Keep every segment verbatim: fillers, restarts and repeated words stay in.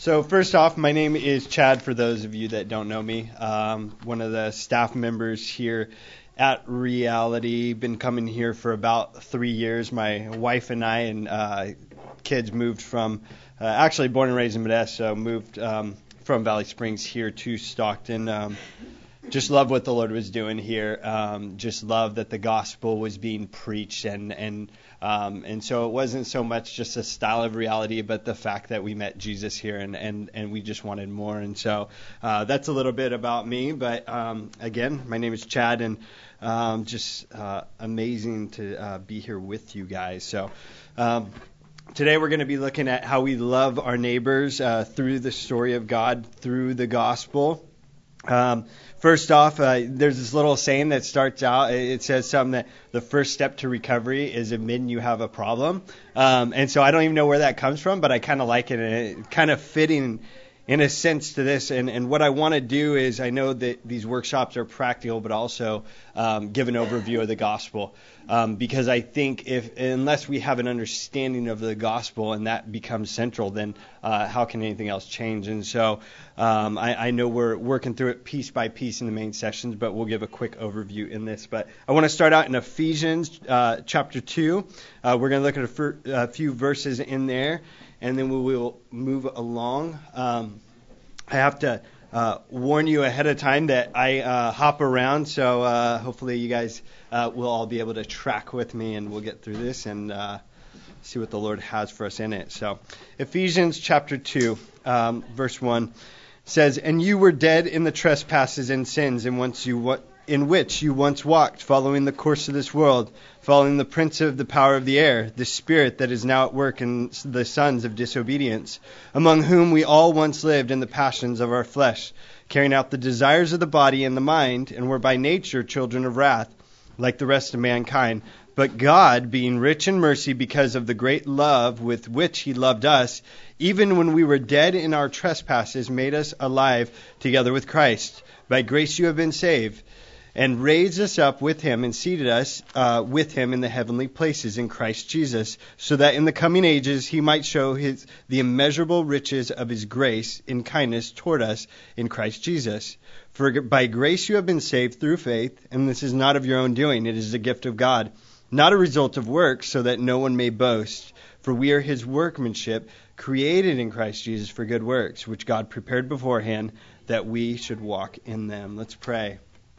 So first off, my name is Chad, for those of you that don't know me. Um, one of the staff members here at Reality. Been coming here for about three years. My wife and I and uh, kids moved from, uh, actually born and raised in Modesto, moved um, from Valley Springs here to Stockton. Um, just love what the Lord was doing here. Um, just love that the gospel was being preached, and and um, and so it wasn't so much just a style of Reality, but the fact that we met Jesus here, and and, and we just wanted more. And so uh, that's a little bit about me. But um, again, my name is Chad, and um, just uh, amazing to uh, be here with you guys. So. Um, Today we're going to be looking at how we love our neighbors uh, through the story of God, through the gospel. Um, first off, uh, there's this little saying that starts out. It says something that the first step to recovery is admitting you have a problem. Um, and so I don't even know where that comes from, but I kind of like it, and it kind of fitting in a sense to this. And, and what I want to do is, I know that these workshops are practical, but also um, give an overview of the gospel. Um, because I think if unless we have an understanding of the gospel and that becomes central, then uh, how can anything else change? And so um, I, I know we're working through it piece by piece in the main sessions, but we'll give a quick overview in this. But I want to start out in Ephesians uh, chapter two. Uh, we're going to look at a, fir- a few verses in there, and then we will move along. Um, I have to uh, warn you ahead of time that I uh, hop around, so uh, hopefully you guys uh, will all be able to track with me, and we'll get through this and uh, see what the Lord has for us in it. So Ephesians chapter two, um, verse one says, "And you were dead in the trespasses and sins in once you what in which you once walked, following the course of this world, following the prince of the power of the air, the spirit that is now at work in the sons of disobedience, among whom we all once lived in the passions of our flesh, carrying out the desires of the body and the mind, and were by nature children of wrath, like the rest of mankind. But God, being rich in mercy because of the great love with which he loved us, even when we were dead in our trespasses, made us alive together with Christ. By grace you have been saved, and raised us up with him and seated us uh, with him in the heavenly places in Christ Jesus, so that in the coming ages he might show his the immeasurable riches of his grace in kindness toward us in Christ Jesus. For by grace you have been saved through faith, and this is not of your own doing, it is a gift of God, not a result of works, so that no one may boast. For we are his workmanship, created in Christ Jesus for good works, which God prepared beforehand that we should walk in them." Let's pray.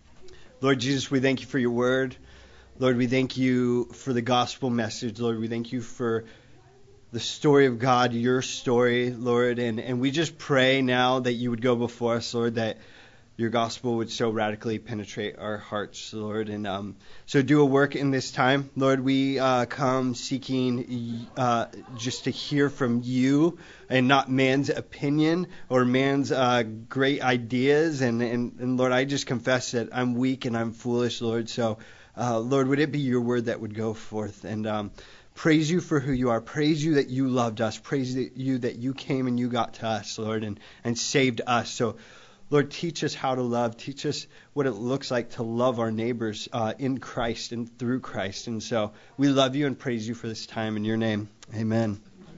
Lord Jesus, we thank you for your word. Lord, we thank you for the gospel message. Lord, we thank you for the story of God, your story, Lord. And, and we just pray now that you would go before us, Lord, that your gospel would so radically penetrate our hearts, Lord. And um, so do a work in this time. Lord, we uh, come seeking uh, just to hear from you and not man's opinion or man's uh, great ideas. And, and, and Lord, I just confess that I'm weak and I'm foolish, Lord. So, uh, Lord, would it be your word that would go forth? And um, praise you for who you are. Praise you that you loved us. Praise you that you came and you got to us, Lord, and, and saved us. So, Lord, teach us how to love. Teach us what it looks like to love our neighbors uh, in Christ and through Christ. And so we love you and praise you for this time in your name. Amen.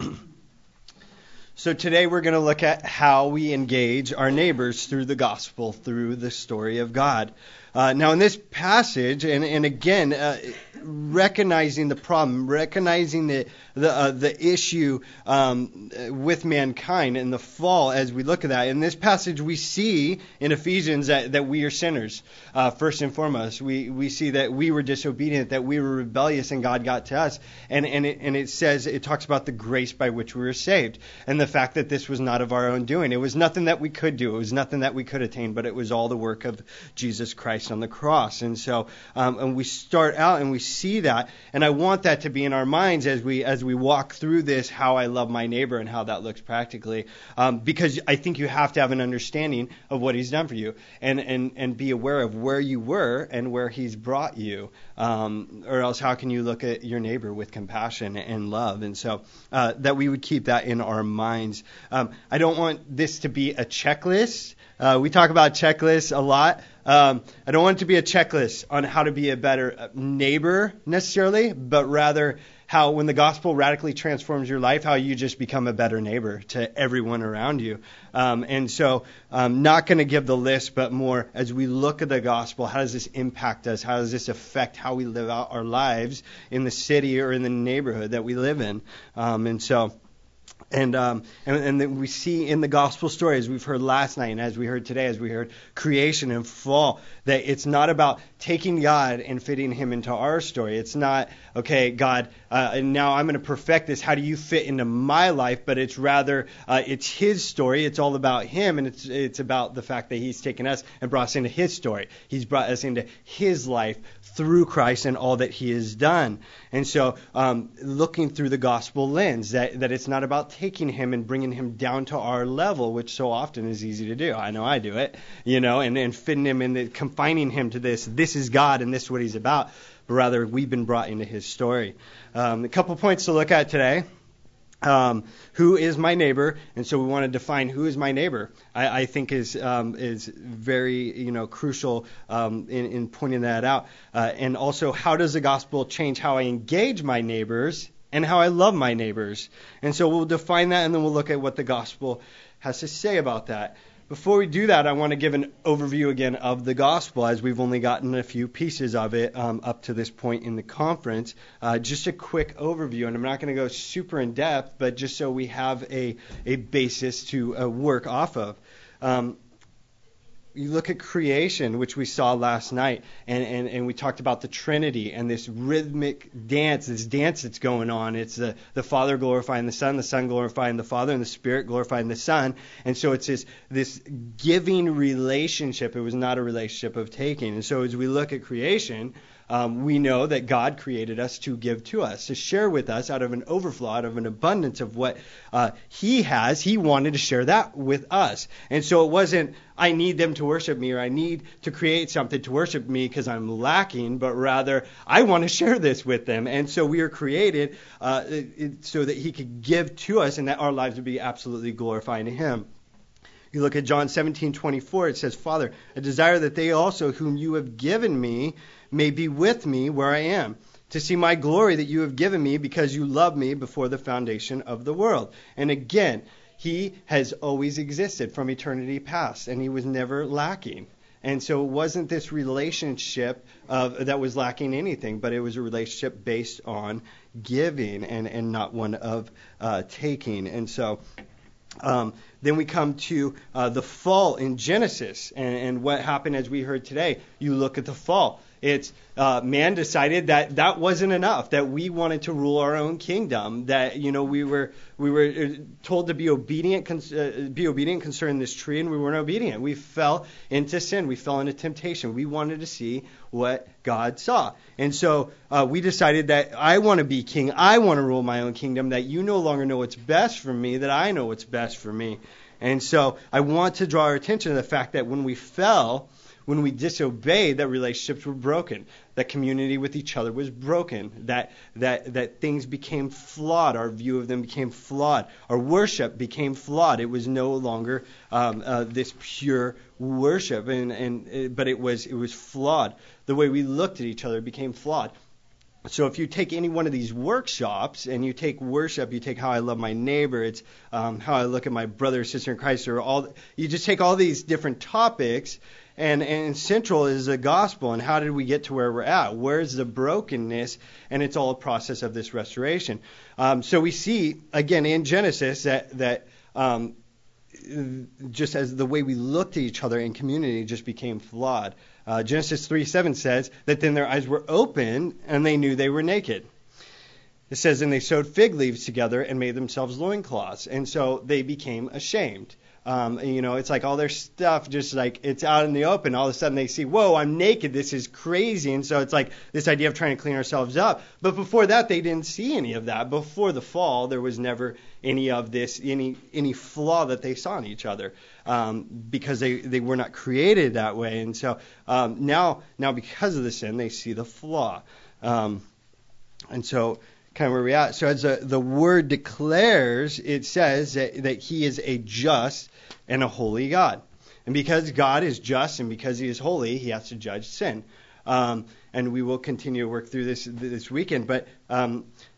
So today we're going to look at how we engage our neighbors through the gospel, through the story of God. Uh, now in this passage, and, and again, uh, recognizing the problem, recognizing the the, uh, the issue um, with mankind and the fall as we look at that. In this passage we see in Ephesians that, that we are sinners, uh, first and foremost. We we see that we were disobedient, that we were rebellious, and God got to us. And, and, it, and it says, it talks about the grace by which we were saved, and the fact that this was not of our own doing. It was nothing that we could do. It was nothing that we could attain, but it was all the work of Jesus Christ on the cross. And so um, and we start out and we see that, and I want that to be in our minds as we as we walk through this, how I love my neighbor and how that looks practically, um, because I think you have to have an understanding of what he's done for you, and and and be aware of where you were and where he's brought you, um, or else how can you look at your neighbor with compassion and love? And so uh, that we would keep that in our minds. um, I don't want this to be a checklist. Uh, we talk about checklists a lot. Um, I don't want it to be a checklist on how to be a better neighbor necessarily, but rather how when the gospel radically transforms your life, how you just become a better neighbor to everyone around you. Um, and so I'm not going to give the list, but more as we look at the gospel, how does this impact us? How does this affect how we live out our lives in the city or in the neighborhood that we live in? Um, and so... And um, and, and then we see in the gospel story, as we've heard last night and as we heard today, as we heard creation and fall, that it's not about taking God and fitting him into our story. It's not, okay, God, uh, and now I'm going to perfect this. How do you fit into my life? But it's rather, uh, it's his story. It's all about him, and it's it's about the fact that he's taken us and brought us into his story. He's brought us into his life through Christ and all that he has done. And so um, looking through the gospel lens, that, that it's not about taking him and bringing him down to our level, which so often is easy to do. I know I do it, you know, and, and fitting him in, the, confining him to this, this is God and this is what he's about. But rather, we've been brought into his story. Um, a couple points to look at today. Um, who is my neighbor? And so we want to define who is my neighbor. I, I think is um, is very you know crucial um, in, in pointing that out. Uh, and also, how does the gospel change how I engage my neighbors and how I love my neighbors? And so we'll define that, and then we'll look at what the gospel has to say about that. Before we do that, I want to give an overview again of the gospel, as we've only gotten a few pieces of it um, up to this point in the conference. Uh, just a quick overview, and I'm not going to go super in depth, but just so we have a, a basis to uh, work off of. Um, You look at creation, which we saw last night, and, and, and we talked about the Trinity and this rhythmic dance, this dance that's going on. It's the, the Father glorifying the Son, the Son glorifying the Father, and the Spirit glorifying the Son. And so it's this, this giving relationship. It was not a relationship of taking. And so as we look at creation, Um, we know that God created us to give to us, to share with us out of an overflow, out of an abundance of what uh, he has. He wanted to share that with us. And so it wasn't, I need them to worship me, or I need to create something to worship me because I'm lacking, but rather, I want to share this with them. And so we are created uh, it, it, so that he could give to us and that our lives would be absolutely glorifying to him. You look at John seventeen twenty-four, it says, Father, I desire that they also whom you have given me may be with me where I am, to see my glory that you have given me because you loved me before the foundation of the world. And again, he has always existed from eternity past, and he was never lacking. And so it wasn't this relationship of, that was lacking anything, but it was a relationship based on giving and, and not one of uh, taking. And so Um, then we come to uh, the fall in Genesis, and, and what happened as we heard today. You look at the fall. It's uh, man decided that that wasn't enough, that we wanted to rule our own kingdom, that you know we were we were told to be obedient, uh, be obedient concerning this tree, and we weren't obedient. We fell into sin. We fell into temptation. We wanted to see what God saw, and so uh, we decided that I want to be king. I want to rule my own kingdom. That you no longer know what's best for me. That I know what's best for me, and so I want to draw our attention to the fact that when we fell, when we disobeyed, that relationships were broken, that community with each other was broken, that that that things became flawed, our view of them became flawed, our worship became flawed. It was no longer um, uh, this pure worship, and and but it was it was flawed. The way we looked at each other became flawed. So if you take any one of these workshops and you take worship, you take how I love my neighbor, it's um, how I look at my brother or sister in Christ, or all you just take all these different topics. And, and central is the gospel, and how did we get to where we're at? Where's the brokenness? And it's all a process of this restoration. Um, so we see, again, in Genesis that, that um, just as the way we looked at each other in community just became flawed. Uh, Genesis three seven says that then their eyes were open, and they knew they were naked. It says, and they sewed fig leaves together and made themselves loincloths. And so they became ashamed. Um, you know, it's like all their stuff just like it's out in the open. All of a sudden they see, whoa, I'm naked. This is crazy. And so it's like this idea of trying to clean ourselves up. But before that, they didn't see any of that. Before the fall, there was never any of this, any any flaw that they saw in each other, um, because they, they were not created that way. And so um, now now because of the sin, they see the flaw. Um, and so kind of where we're at. So as the, the word declares, it says that, that he is a just and a holy God. And because God is just and because he is holy, he has to judge sin. Um, and we will continue to work through this this weekend. But um,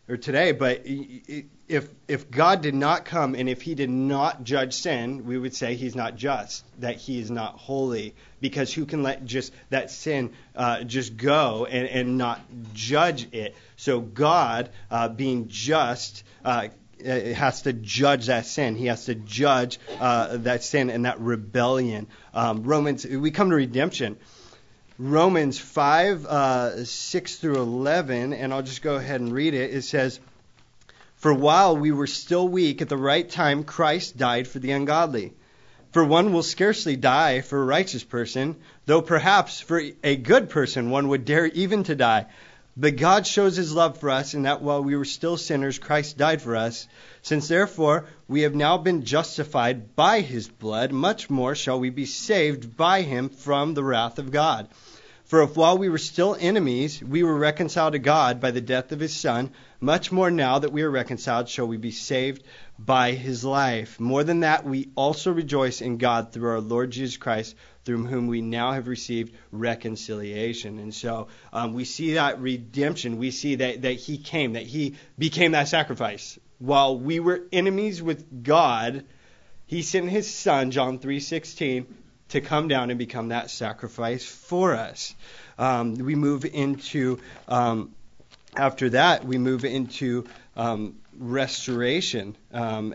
or today, but if if God did not come and if he did not judge sin, we would say he's not just, that he is not holy, because who can let just that sin uh, just go and, and not judge it? So God, uh, being just, uh, has to judge that sin. He has to judge uh, that sin and that rebellion. Um, Romans, we come to redemption. Romans five, uh, six through eleven, and I'll just go ahead and read it. It says, "For while we were still weak, at the right time Christ died for the ungodly. For one will scarcely die for a righteous person, though perhaps for a good person one would dare even to die. But God shows his love for us in that while we were still sinners, Christ died for us. Since therefore we have now been justified by his blood, much more shall we be saved by him from the wrath of God. For if while we were still enemies, we were reconciled to God by the death of his Son, much more now that we are reconciled shall we be saved by his life. More than that, we also rejoice in God through our Lord Jesus Christ, through whom we now have received reconciliation." And so um, we see that redemption. We see that, that he came, that he became that sacrifice. While we were enemies with God, he sent his Son, John three sixteen, to come down and become that sacrifice for us. Um, we move into, um, after that, we move into um, restoration. Um,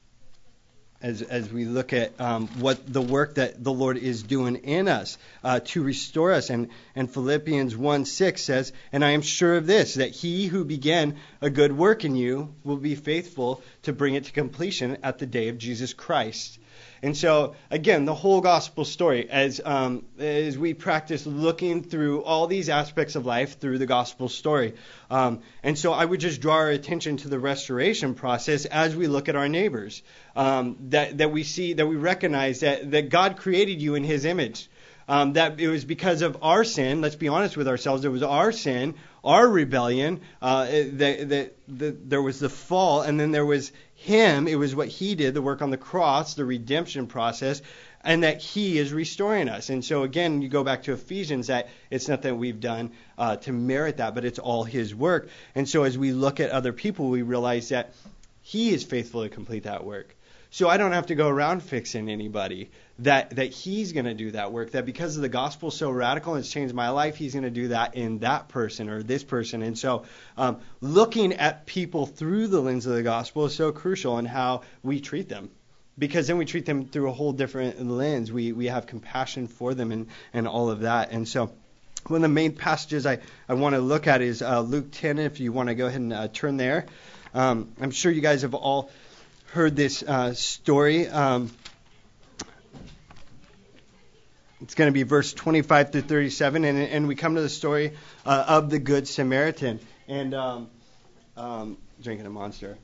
As, as we look at um, what the work that the Lord is doing in us uh, to restore us. And, and Philippians one six says, "And I am sure of this, that he who began a good work in you will be faithful to bring it to completion at the day of Jesus Christ." And so, again, the whole gospel story, as um, as we practice looking through all these aspects of life through the gospel story. Um, and so I would just draw our attention to the restoration process as we look at our neighbors. Um, that, that we see, that we recognize that, that God created you in his image. Um, that it was because of our sin, let's be honest with ourselves, it was our sin, our rebellion, uh, that, that, that there was the fall, and then there was him, it was what he did, the work on the cross, the redemption process, and that he is restoring us. And so again, you go back to Ephesians, that it's not that we've done uh, to merit that, but it's all his work. And so as we look at other people, we realize that he is faithful to complete that work. So I don't have to go around fixing anybody, that that he's going to do that work, that because of the gospel so radical and it's changed my life, he's going to do that in that person or this person. And so um, looking at people through the lens of the gospel is so crucial in how we treat them, because then we treat them through a whole different lens. We we have compassion for them and, and all of that. And so one of the main passages I, I want to look at is uh, Luke ten, if you want to go ahead and uh, turn there. Um, I'm sure you guys have all heard this uh, story. Um, it's going to be verse twenty-five through thirty-seven, and, and we come to the story uh, of the Good Samaritan. And um, um, drinking a Monster.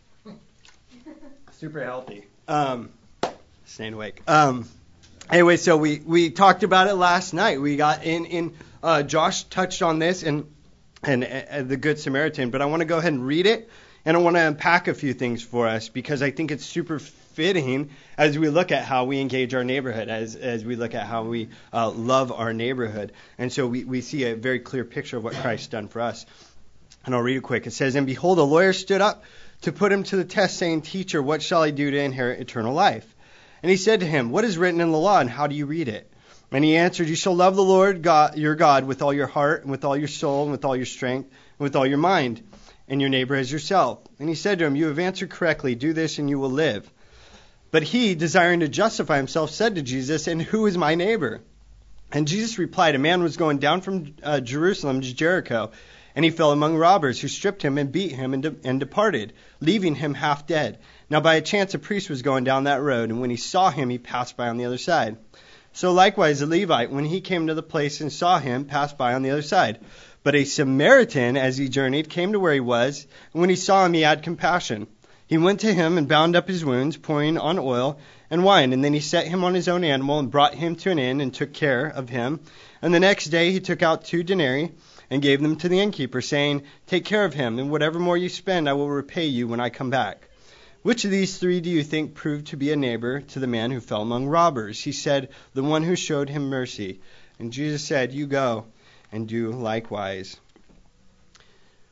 Super healthy. Um, staying awake. Um, anyway, so we, we talked about it last night. We got in, in uh, Josh touched on this and, and, and the Good Samaritan, but I want to go ahead and read it. And I want to unpack a few things for us, because I think it's super fitting as we look at how we engage our neighborhood, as as we look at how we uh, love our neighborhood. And so we, we see a very clear picture of what Christ's done for us. And I'll read it quick. It says, "And behold, a lawyer stood up to put him to the test, saying, 'Teacher, what shall I do to inherit eternal life?' And he said to him, 'What is written in the law, and how do you read it?' And he answered, 'You shall love the Lord God, your God with all your heart, and with all your soul, and with all your strength, and with all your mind, and your neighbor as yourself.' And he said to him, 'You have answered correctly. Do this, and you will live.' But he, desiring to justify himself, said to Jesus, 'And who is my neighbor?' And Jesus replied, 'A man was going down from uh, Jerusalem to Jericho, and he fell among robbers, who stripped him and beat him and, de- and departed, leaving him half dead. Now by a chance a priest was going down that road, and when he saw him, he passed by on the other side. So likewise the Levite, when he came to the place and saw him, passed by on the other side. But a Samaritan, as he journeyed, came to where he was, and when he saw him, he had compassion. He went to him and bound up his wounds, pouring on oil and wine, and then he set him on his own animal and brought him to an inn and took care of him. And the next day he took out two denarii and gave them to the innkeeper, saying, 'Take care of him, and whatever more you spend I will repay you when I come back.' Which of these three do you think proved to be a neighbor to the man who fell among robbers?" He said, "The one who showed him mercy." And Jesus said, "You go and do likewise."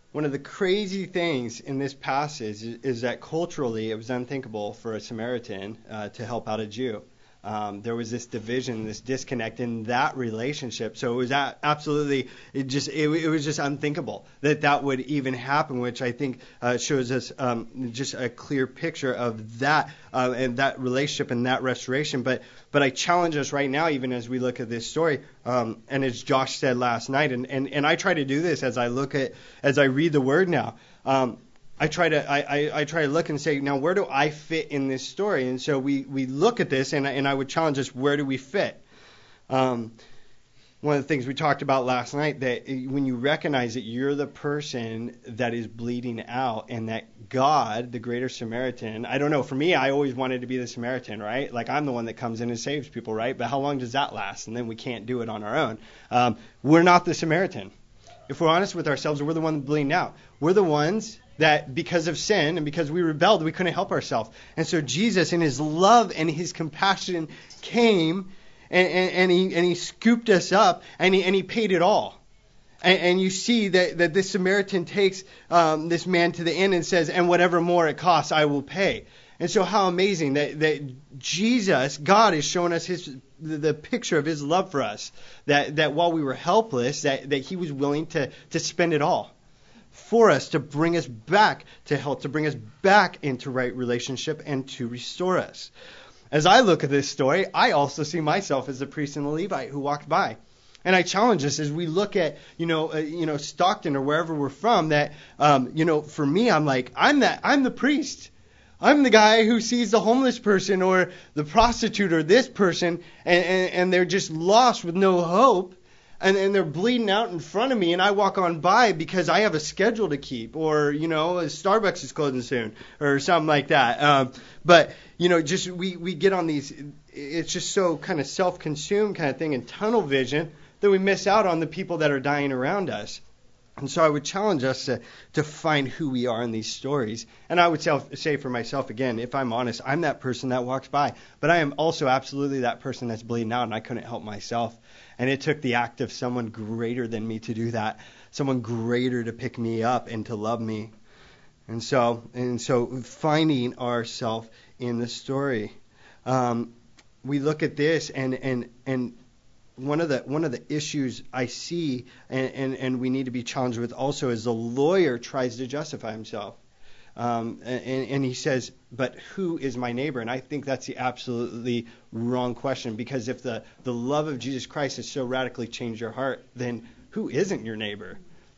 One of the crazy things in this passage is, is that culturally it was unthinkable for a Samaritan uh, to help out a Jew. Um, there was this division, this disconnect in that relationship. So it was a- absolutely, it just, it, it was just unthinkable that that would even happen, which I think uh, shows us um, just a clear picture of that uh, and that relationship and that restoration. But but I challenge us right now, even as we look at this story, um, and as Josh said last night, and, and, and I try to do this as I look at, as I read the Word now. Um, I try to I, I, I try to look and say, now where do I fit in this story? And so we, we look at this, and and I would challenge us, where do we fit? Um, one of the things we talked about last night, that when you recognize that you're the person that is bleeding out, and that God, the greater Samaritan, I don't know, for me, I always wanted to be the Samaritan, right? Like I'm the one that comes in and saves people, right? But how long does that last? And then we can't do it on our own. Um, we're not the Samaritan. If we're honest with ourselves, we're the one bleeding out. We're the ones that because of sin and because we rebelled, we couldn't help ourselves. And so Jesus, in his love and his compassion, came and, and, and he and he scooped us up, and he and he paid it all. And, and you see that, that this Samaritan takes um, this man to the inn and says, and whatever more it costs, I will pay. And so how amazing that, that Jesus, God, is showing us his the, the picture of his love for us. That that while we were helpless, that, that he was willing to, to spend it all for us, to bring us back to health, to bring us back into right relationship, and to restore us. As I look at this story, I also see myself as the priest and the Levite who walked by. And I challenge us as we look at, you know, uh, you know, Stockton or wherever we're from, that, um, you know, for me, I'm like, I'm that, I'm the priest. I'm the guy who sees the homeless person or the prostitute or this person, and, and, and they're just lost with no hope. And, and they're bleeding out in front of me, and I walk on by because I have a schedule to keep, or, you know, Starbucks is closing soon, or something like that. Um, but, you know, just we, we get on these, it's just so kind of self-consumed kind of thing and tunnel vision that we miss out on the people that are dying around us. And so I would challenge us to, to find who we are in these stories. And I would self, say for myself, again, if I'm honest, I'm that person that walks by. But I am also absolutely that person that's bleeding out, and I couldn't help myself. And it took the act of someone greater than me to do that, someone greater to pick me up and to love me. And so, and so finding ourselves in the story, um, we look at this, and and and one of the one of the issues I see, and, and, and we need to be challenged with also, is the lawyer tries to justify himself. Um, and, and he says, but who is my neighbor? And I think that's the absolutely wrong question, because if the, the love of Jesus Christ has so radically changed your heart, then who isn't your neighbor?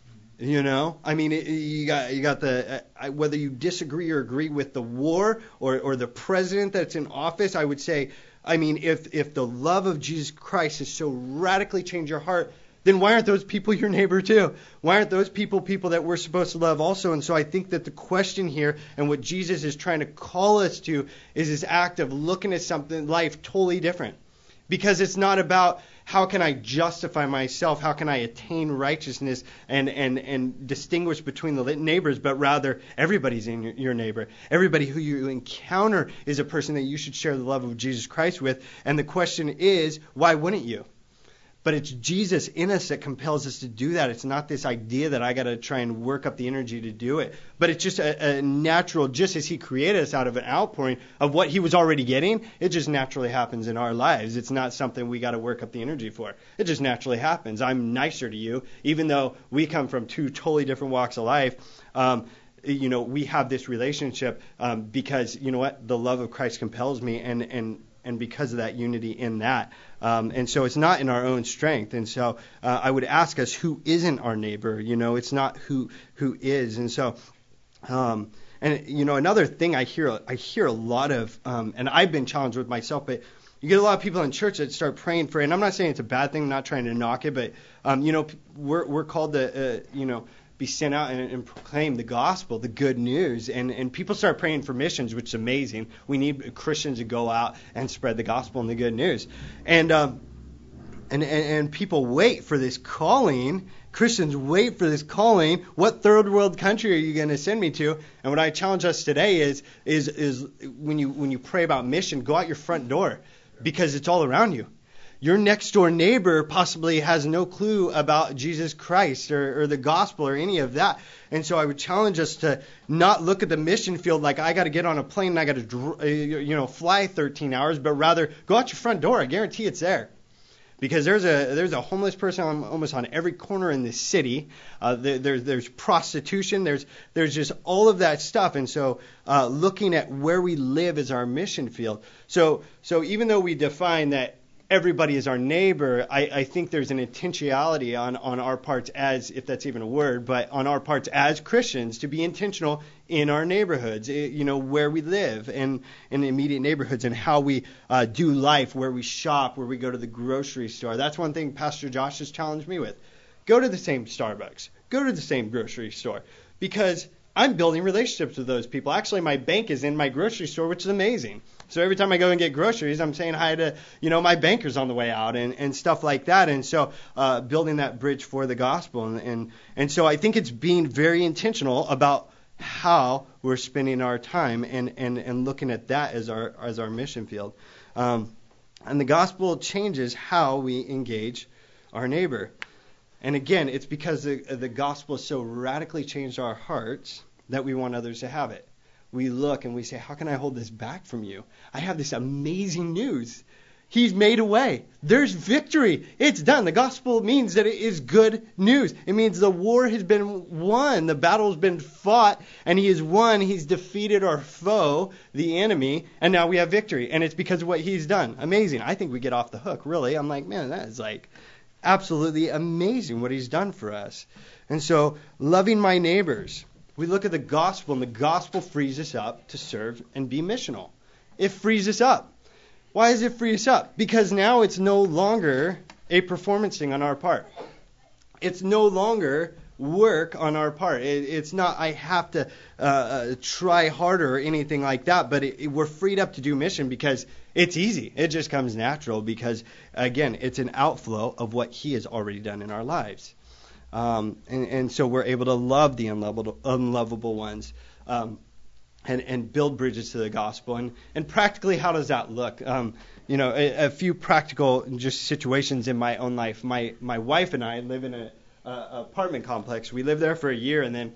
You know, I mean, it, you got you got the uh, whether you disagree or agree with the war or, or the president that's in office, I would say, I mean, if if the love of Jesus Christ has so radically changed your heart, then why aren't those people your neighbor too? Why aren't those people people that we're supposed to love also? And so I think that the question here, and what Jesus is trying to call us to, is this act of looking at something, life totally different. Because it's not about how can I justify myself, how can I attain righteousness and, and, and distinguish between the neighbors, but rather everybody's in your, your neighbor. Everybody who you encounter is a person that you should share the love of Jesus Christ with. And the question is, why wouldn't you? But it's Jesus in us that compels us to do that. It's not this idea that I got to try and work up the energy to do it. But it's just a, a natural, just as he created us out of an outpouring of what he was already getting, it just naturally happens in our lives. It's not something we got to work up the energy for. It just naturally happens. I'm nicer to you, even though we come from two totally different walks of life. Um, you know, we have this relationship um, because, you know what, the love of Christ compels me, and, and and because of that unity in that. Um, and so it's not in our own strength. And so uh, I would ask us, who isn't our neighbor? You know, it's not who who is. And so, um, and, you know, another thing I hear, I hear a lot of, um, and I've been challenged with myself, but you get a lot of people in church that start praying for, and I'm not saying it's a bad thing, I'm not trying to knock it, but, um, you know, we're, we're called to, uh, you know, be sent out and, and proclaim the gospel, the good news, and, and people start praying for missions, which is amazing. We need Christians to go out and spread the gospel and the good news, and um, and, and and people wait for this calling. Christians wait for this calling. What third world country are you going to send me to? And what I challenge us today is is is when you when you pray about mission, go out your front door, because it's all around you. your next door neighbor possibly has no clue about Jesus Christ or, or the gospel or any of that. And so I would challenge us to not look at the mission field like I got to get on a plane and I got to, you know, fly thirteen hours, but rather go out your front door. I guarantee it's there. Because there's a there's a homeless person on, almost on every corner in this city. Uh, there, there's there's prostitution. There's there's just all of that stuff. And so uh, looking at where we live is our mission field. So so even though we define that everybody is our neighbor, I, I think there's an intentionality on, on our parts as, if that's even a word, but on our parts as Christians to be intentional in our neighborhoods, you know, where we live and in the immediate neighborhoods and how we uh, do life, where we shop, where we go to the grocery store. That's one thing Pastor Josh has challenged me with. Go to the same Starbucks. Go to the same grocery store because I'm building relationships with those people. Actually, my bank is in my grocery store, which is amazing. So every time I go and get groceries, I'm saying hi to, you know, my bankers on the way out and, and stuff like that. And so uh, building that bridge for the gospel. And, and, and so I think it's being very intentional about how we're spending our time and, and, and looking at that as our as our mission field. Um, and the gospel changes how we engage our neighbor. And again, it's because the, the gospel has so radically changed our hearts that we want others to have it. We look and we say, how can I hold this back from you? I have this amazing news. He's made a way. There's victory. It's done. The gospel means that it is good news. It means the war has been won. The battle has been fought, and he has won. He's defeated our foe, the enemy, and now we have victory. And it's because of what he's done. Amazing. I think we get off the hook, really. I'm like, man, that is like absolutely amazing what he's done for us. And so, loving my neighbors. We look at the gospel, and the gospel frees us up to serve and be missional. It frees us up. Why does it free us up? Because now it's no longer a performance thing on our part. It's no longer work on our part. It, it's not I have to uh, uh, try harder or anything like that, but it, it, we're freed up to do mission because it's easy. It just comes natural because, again, it's an outflow of what he has already done in our lives. Um, and, and so we're able to love the unlovable, unlovable ones um, and, and build bridges to the gospel. And, and practically, how does that look? Um, you know, a, a few practical just situations in my own life. My my wife and I live in a, a apartment complex. We lived there for a year, and then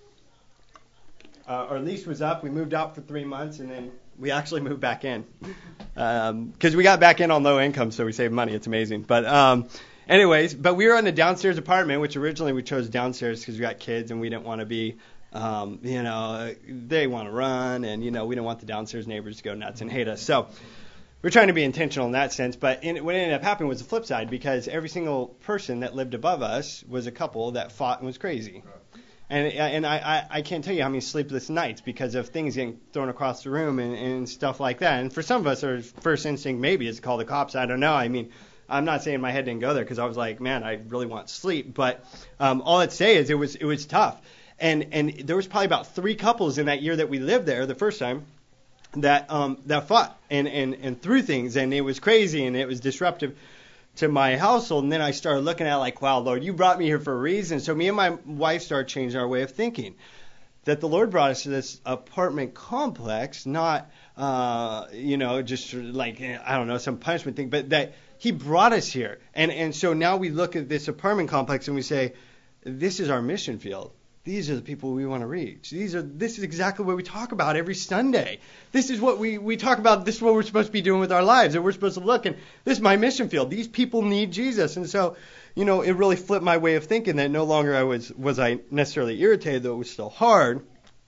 uh, our lease was up. We moved out for three months, and then we actually moved back in because um, we got back in on low income, so we saved money. It's amazing, but. Um, Anyways, but we were in a downstairs apartment, which originally we chose downstairs because we got kids and we didn't want to be, um, you know, they want to run and, you know, we didn't want the downstairs neighbors to go nuts and hate us. So we're trying to be intentional in that sense. But in, what ended up happening was the flip side because every single person that lived above us was a couple that fought and was crazy. And and I, I can't tell you how many sleepless nights because of things getting thrown across the room and, and stuff like that. And for some of us, our first instinct maybe is to call the cops. I don't know. I mean, I'm not saying my head didn't go there because I was like, man, I really want sleep. But um, all I'd say is it was it was tough. And and there was probably about three couples in that year that we lived there the first time that um, that fought and, and, and threw things. And it was crazy and it was disruptive to my household. And then I started looking at it like, wow, Lord, you brought me here for a reason. So me and my wife started changing our way of thinking. That the Lord brought us to this apartment complex, not, uh, you know, just like, I don't know, some punishment thing, but that he brought us here. And and so now we look at this apartment complex and we say, this is our mission field. These are the people we want to reach. These are this is exactly what we talk about every Sunday. This is what we, we talk about. This is what we're supposed to be doing with our lives. And we're supposed to look, and this is my mission field. These people need Jesus. And so, you know, it really flipped my way of thinking that no longer I was was I necessarily irritated, though it was still hard.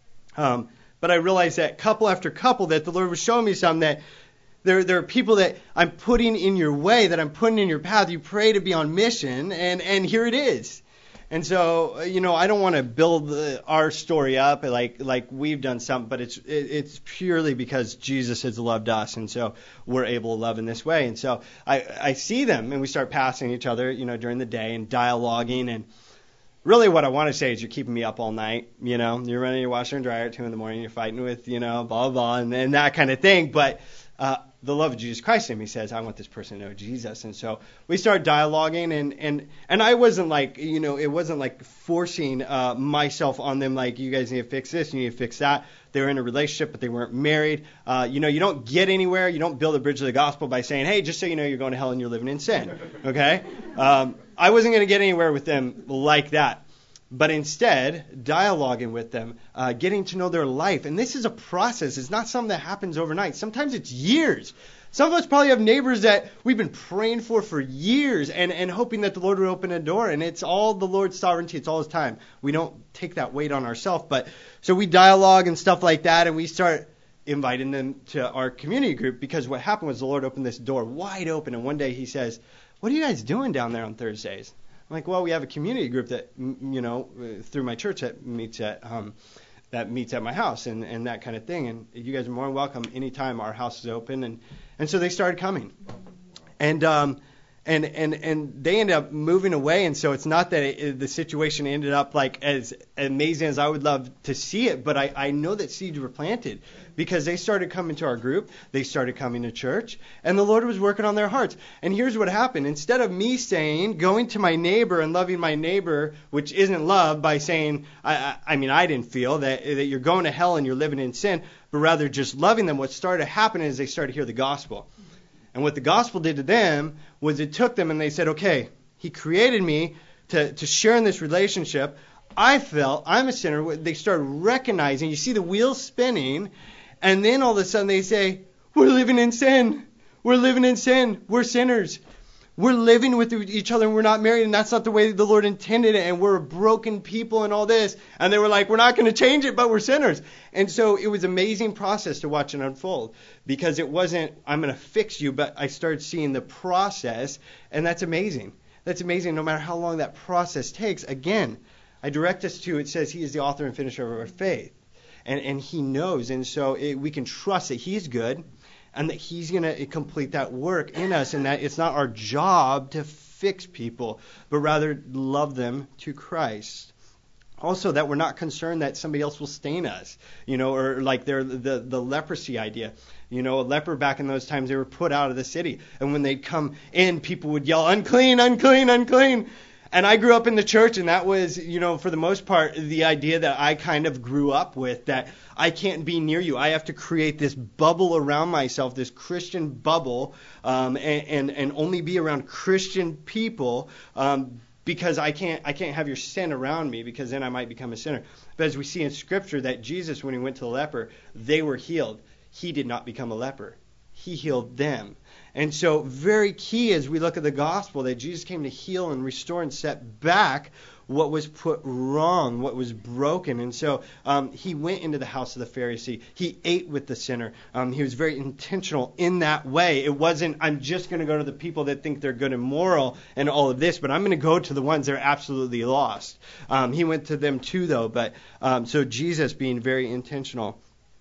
Um, but I realized that couple after couple that the Lord was showing me something that There, there are people that I'm putting in your way, that I'm putting in your path. You pray to be on mission, and, and here it is. And so, you know, I don't want to build the, our story up like like we've done something, but it's it, it's purely because Jesus has loved us, and so we're able to love in this way. And so I, I see them, and we start passing each other, you know, during the day and dialoguing. And really what I want to say is you're keeping me up all night, you know. You're running your washer and dryer at two in the morning. You're fighting with, you know, blah, blah, blah, and, and that kind of thing. But uh, the love of Jesus Christ in him. He says, I want this person to know Jesus. And so we started dialoguing, and, and, and I wasn't like, you know, it wasn't like forcing uh, myself on them, like, you guys need to fix this, you need to fix that. They were in a relationship, but they weren't married. Uh, you know, you don't get anywhere. You don't build a bridge of the gospel by saying, hey, just so you know, you're going to hell and you're living in sin. Okay? Um, I wasn't going to get anywhere with them like that. But instead, dialoguing with them, uh, getting to know their life. And this is a process. It's not something that happens overnight. Sometimes it's years. Some of us probably have neighbors that we've been praying for for years and, and hoping that the Lord would open a door. And it's all the Lord's sovereignty. It's all his time. We don't take that weight on ourselves. But so we dialogue and stuff like that, and we start inviting them to our community group, because what happened was the Lord opened this door wide open. And one day he says, what are you guys doing down there on Thursdays? I'm like, well, we have a community group that, you know, through my church that meets at um, that meets at my house and, and that kind of thing. And you guys are more than welcome anytime our house is open. And, and so they started coming. And um, and and and they ended up moving away. And so it's not that it, the situation ended up like as amazing as I would love to see it, but I, I know that seeds were planted, because they started coming to our group, they started coming to church, and the Lord was working on their hearts. And here's what happened. Instead of me saying, going to my neighbor and loving my neighbor, which isn't love, by saying, I, I, I mean, I didn't feel that, that you're going to hell and you're living in sin, but rather just loving them, what started happening is they started to hear the gospel. And what the gospel did to them was it took them and they said, okay, he created me to, to share in this relationship. I felt I'm a sinner. They started recognizing, you see the wheels spinning, and then all of a sudden they say, we're living in sin. We're living in sin. We're sinners. We're living with each other and we're not married, and that's not the way the Lord intended it, and we're a broken people and all this. And they were like, we're not going to change it, but we're sinners. And so it was an amazing process to watch it unfold, because it wasn't, I'm going to fix you, but I started seeing the process, and that's amazing. That's amazing no matter how long that process takes. Again, I direct us to, it says he is the author and finisher of our faith. And, and he knows, and so it, we can trust that he's good and that he's going to complete that work in us, and that it's not our job to fix people, but rather love them to Christ. Also, that we're not concerned that somebody else will stain us, you know, or like they're the, the leprosy idea. You know, a leper back in those times, they were put out of the city. And when they'd come in, people would yell, unclean, unclean, unclean. And I grew up in the church, and that was, you know, for the most part, the idea that I kind of grew up with, that I can't be near you. I have to create this bubble around myself, this Christian bubble, um, and, and, and only be around Christian people, um, because I can't I can't have your sin around me, because then I might become a sinner. But as we see in Scripture that Jesus, when he went to the leper, they were healed. He did not become a leper. He healed them. And so very key as we look at the gospel, that Jesus came to heal and restore and set back what was put wrong, what was broken. And so um, he went into the house of the Pharisee. He ate with the sinner. Um, he was very intentional in that way. It wasn't, I'm just going to go to the people that think they're good and moral and all of this, but I'm going to go to the ones that are absolutely lost. Um, he went to them too, though. But um, so Jesus being very intentional.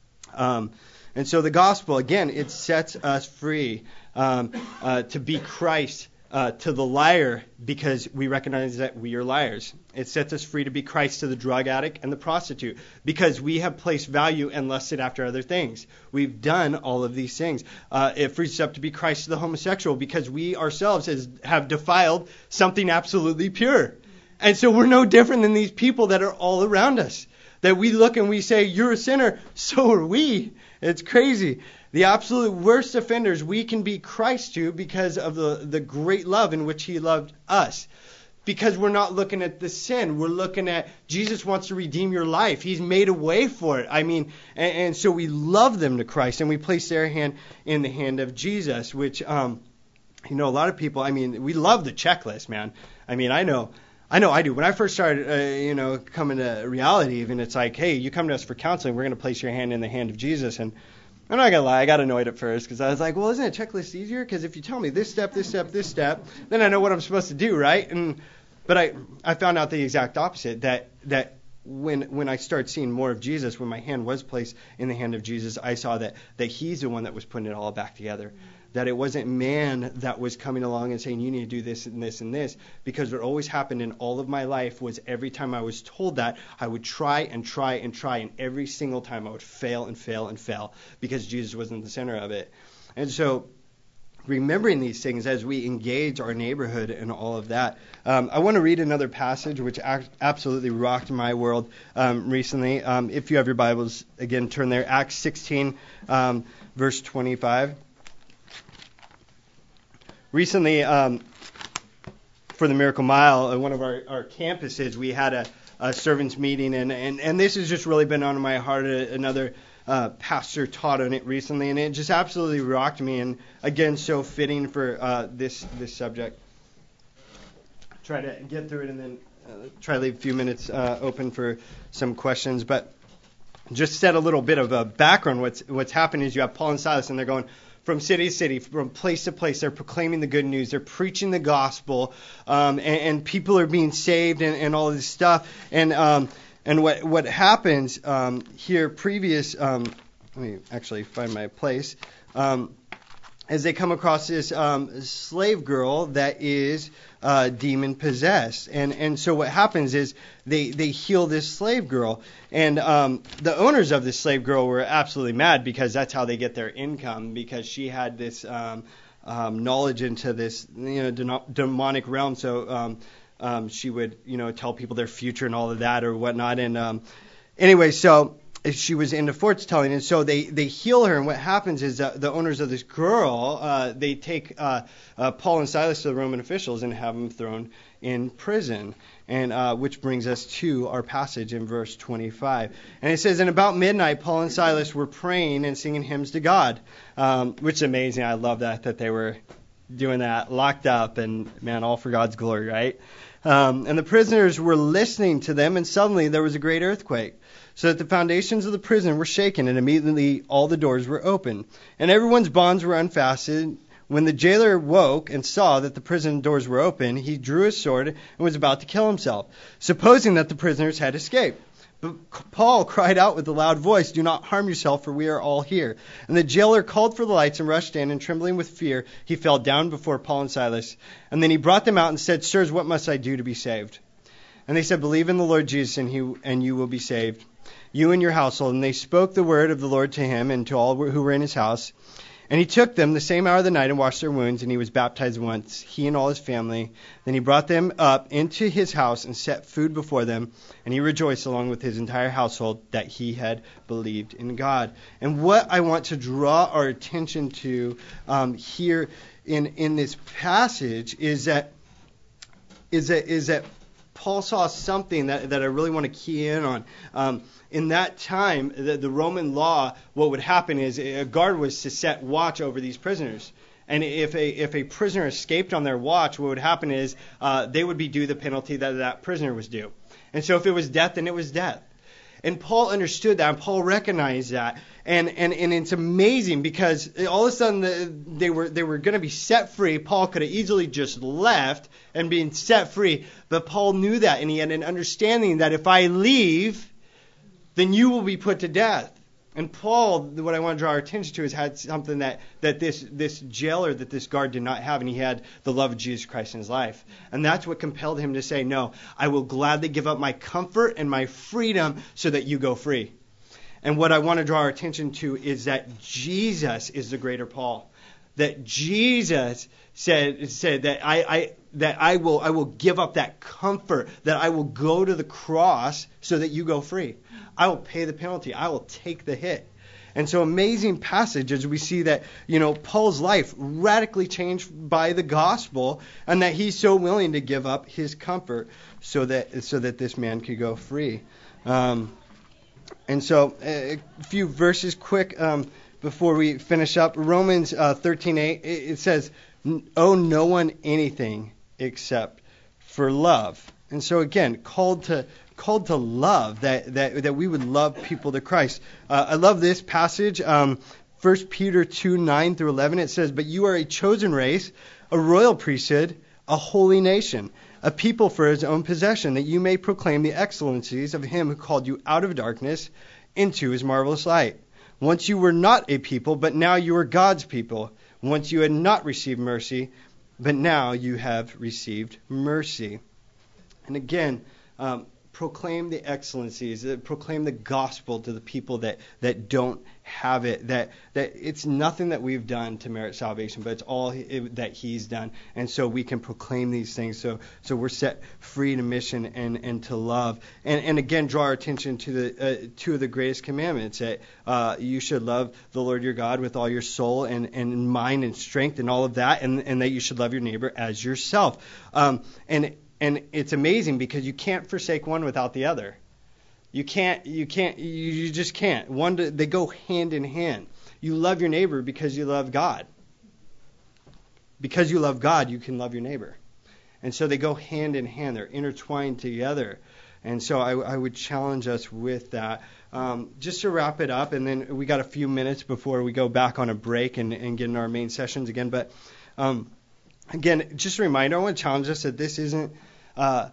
Um, and so the gospel, again, it sets us free um, uh, to be Christ uh, to the liar, because we recognize that we are liars. It sets us free to be Christ to the drug addict and the prostitute, because we have placed value and lusted after other things. We've done all of these things. Uh, it frees us up to be Christ to the homosexual, because we ourselves has, have defiled something absolutely pure. And so we're no different than these people that are all around us, that we look and we say, you're a sinner, so are we. It's crazy. The absolute worst offenders we can be Christ to, because of the, the great love in which he loved us. Because we're not looking at the sin. We're looking at Jesus wants to redeem your life. He's made a way for it. I mean, and, and so we love them to Christ, and we place their hand in the hand of Jesus, which, um, you know, a lot of people, I mean, we love the checklist, man. I mean, I know. I know I do. When I first started, uh, you know, coming to reality, even, it's like, hey, you come to us for counseling, we're going to place your hand in the hand of Jesus. And I'm not going to lie, I got annoyed at first, because I was like, well, isn't a checklist easier? Because if you tell me this step, this step, this step, then I know what I'm supposed to do, right? And but I, I found out the exact opposite, that that when when I started seeing more of Jesus, when my hand was placed in the hand of Jesus, I saw that that he's the one that was putting it all back together. that it wasn't man that was coming along and saying, you need to do this and this and this, because what always happened in all of my life was every time I was told that, I would try and try and try, and every single time I would fail and fail and fail because Jesus wasn't the center of it. And so remembering these things as we engage our neighborhood and all of that. Um, I want to read another passage which ac- absolutely rocked my world um, recently. Um, if you have your Bibles, again, turn there. Acts sixteen, um, verse twenty-five. Recently, um, for the Miracle Mile, at one of our, our campuses, we had a, a servants meeting, and, and, and this has just really been on my heart. Another Uh, pastor taught on it recently, and it just absolutely rocked me, and again, so fitting for uh, this this subject. Try to get through it, and then uh, try to leave a few minutes uh, open for some questions. But just set a little bit of a background. What's what's happening is you have Paul and Silas, and they're going from city to city, from place to place. They're proclaiming the good news. They're preaching the gospel, um, and, and people are being saved, and, and all this stuff. And um, And what what happens um, here, previous, um, let me actually find my place, um, as they come across this um, slave girl that is uh, demon possessed, and and so what happens is they they heal this slave girl, and um, the owners of this slave girl were absolutely mad because that's how they get their income, because she had this um, um, knowledge into this you know de- demonic realm, so. Um, Um, she would, you know, tell people their future and all of that or whatnot. And um, anyway, so she was into fortune telling, and so they, they heal her. And what happens is uh, the owners of this girl, uh, they take uh, uh, Paul and Silas to the Roman officials and have them thrown in prison. And uh, which brings us to our passage in verse twenty-five. And it says, and about midnight, Paul and Silas were praying and singing hymns to God, um, which is amazing. I love that, that they were doing that, locked up, and man, all for God's glory, right? Um, and the prisoners were listening to them, and suddenly there was a great earthquake, so that the foundations of the prison were shaken, and immediately all the doors were open, and everyone's bonds were unfastened. When the jailer woke and saw that the prison doors were open, he drew his sword and was about to kill himself, supposing that the prisoners had escaped. But Paul cried out with a loud voice, do not harm yourself, for we are all here. And the jailer called for the lights and rushed in, and trembling with fear, he fell down before Paul and Silas. And then he brought them out and said, sirs, what must I do to be saved? And they said, believe in the Lord Jesus, and, he, and you will be saved, you and your household. And they spoke the word of the Lord to him and to all who were in his house. And he took them the same hour of the night and washed their wounds, and he was baptized once, he and all his family. Then he brought them up into his house and set food before them, and he rejoiced along with his entire household that he had believed in God. And what I want to draw our attention to um, here in in this passage is that is that is that Paul saw something that, that I really want to key in on. Um, in that time, the, the Roman law, what would happen is a guard was to set watch over these prisoners. And if a if a prisoner escaped on their watch, what would happen is uh, they would be due the penalty that that prisoner was due. And so if it was death, then it was death. And Paul understood that, and Paul recognized that. And and, and it's amazing because all of a sudden the, they were they were going to be set free. Paul could have easily just left and been set free. But Paul knew that, and he had an understanding that if I leave, then you will be put to death. And Paul, what I want to draw our attention to is had something that, that this, this jailer, that this guard did not have, and he had the love of Jesus Christ in his life. And that's what compelled him to say, no, I will gladly give up my comfort and my freedom so that you go free. And what I want to draw our attention to is that Jesus is the greater Paul. That Jesus said said that I, I that I will I will give up that comfort, that I will go to the cross so that you go free. I will pay the penalty. I will take the hit. And so amazing passage as we see that, you know, Paul's life radically changed by the gospel, and that he's so willing to give up his comfort so that so that this man could go free. Um, and so a few verses quick um, before we finish up. Romans uh, thirteen eight, it, it says, owe no one anything except for love. And so again, called to called to love, that that that we would love people to Christ. Uh, I love this passage, um, First Peter two nine through eleven. It says, but you are a chosen race, a royal priesthood, a holy nation, a people for his own possession, that you may proclaim the excellencies of him who called you out of darkness into his marvelous light. Once you were not a people, but now you are God's people. Once you had not received mercy, but now you have received mercy. And again, um, proclaim the excellencies, uh, proclaim the gospel to the people that, that don't have it, that that it's nothing that we've done to merit salvation, but it's all he, it, that he's done. And so we can proclaim these things. So so we're set free to mission and, and to love. And, and again, draw our attention to the uh, two of the greatest commandments, that uh, you should love the Lord your God with all your soul and, and mind and strength and all of that, and, and that you should love your neighbor as yourself. Um, and And it's amazing because you can't forsake one without the other. You can't, you can't, you just can't. One, they go hand in hand. You love your neighbor because you love God. Because you love God, you can love your neighbor. And so they go hand in hand. They're intertwined together. And so I, I would challenge us with that. Um, just to wrap it up, and then we got a few minutes before we go back on a break and, and get in our main sessions again. But um, again, just a reminder, I want to challenge us that this isn't, uh,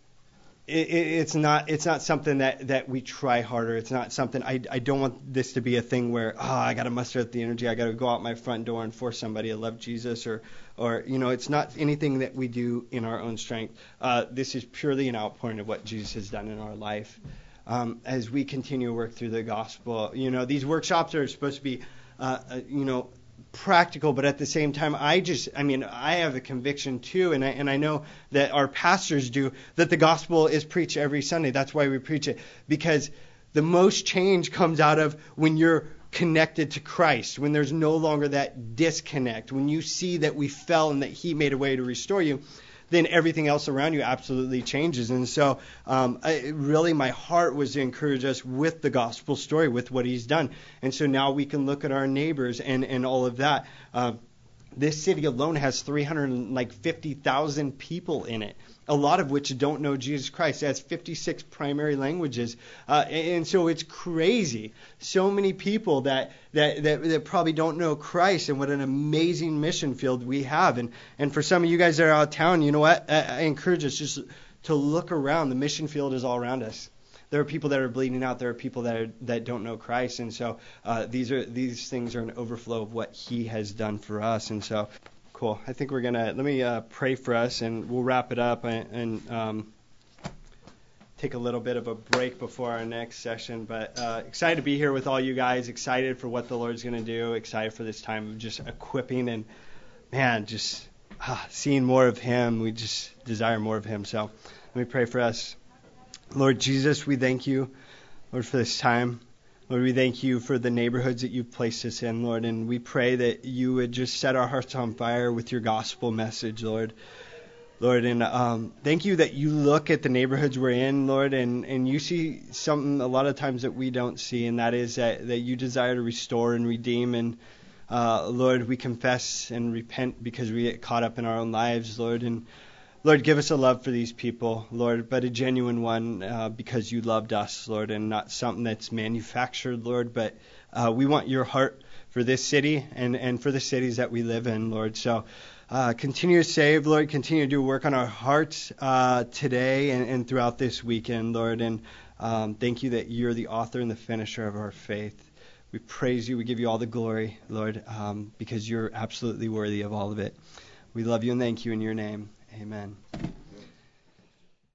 it, it, it's not, it's not something that, that we try harder. It's not something, I, I don't want this to be a thing where, oh, I got to muster up the energy. I got to go out my front door and force somebody to love Jesus, or, or, you know, it's not anything that we do in our own strength. Uh, this is purely an outpouring of what Jesus has done in our life. Um, as we continue to work through the gospel, you know, these workshops are supposed to be, uh, uh, you know, practical, but at the same time, I just, I mean, I have a conviction too, and I, and I know that our pastors do, that the gospel is preached every Sunday. That's why we preach it, because the most change comes out of when you're connected to Christ, when there's no longer that disconnect, when you see that we fell and that he made a way to restore you, then everything else around you absolutely changes. And so um, I, really my heart was to encourage us with the gospel story, with what he's done. And so now we can look at our neighbors and, and all of that. Uh, this city alone has three hundred fifty thousand people in it, a lot of which don't know Jesus Christ. It has fifty-six primary languages. Uh, and, and so it's crazy. So many people that, that, that, that probably don't know Christ, and what an amazing mission field we have. And, and for some of you guys that are out of town, you know what? I, I encourage us just to look around. The mission field is all around us. There are people that are bleeding out. There are people that are, that don't know Christ, and so uh, these are these things are an overflow of what He has done for us. And so, cool. I think we're gonna let me uh, pray for us, and we'll wrap it up and, and um, take a little bit of a break before our next session. But uh, excited to be here with all you guys. Excited for what the Lord's gonna do. Excited for this time of just equipping and man, just ah, seeing more of Him. We just desire more of Him. So let me pray for us. Lord Jesus, we thank you, Lord, for this time. Lord, we thank you for the neighborhoods that you've placed us in, Lord, and we pray that you would just set our hearts on fire with your gospel message, Lord. Lord, and um, thank you that you look at the neighborhoods we're in, Lord, and, and you see something a lot of times that we don't see, and that is that, that you desire to restore and redeem. And uh, Lord, we confess and repent because we get caught up in our own lives, Lord, and Lord, give us a love for these people, Lord, but a genuine one uh, because you loved us, Lord, and not something that's manufactured, Lord, but uh, we want your heart for this city and, and for the cities that we live in, Lord. So uh, continue to save, Lord, continue to do work on our hearts uh, today and, and throughout this weekend, Lord, and um, thank you that you're the author and the finisher of our faith. We praise you, we give you all the glory, Lord, um, because you're absolutely worthy of all of it. We love you and thank you in your name. Amen.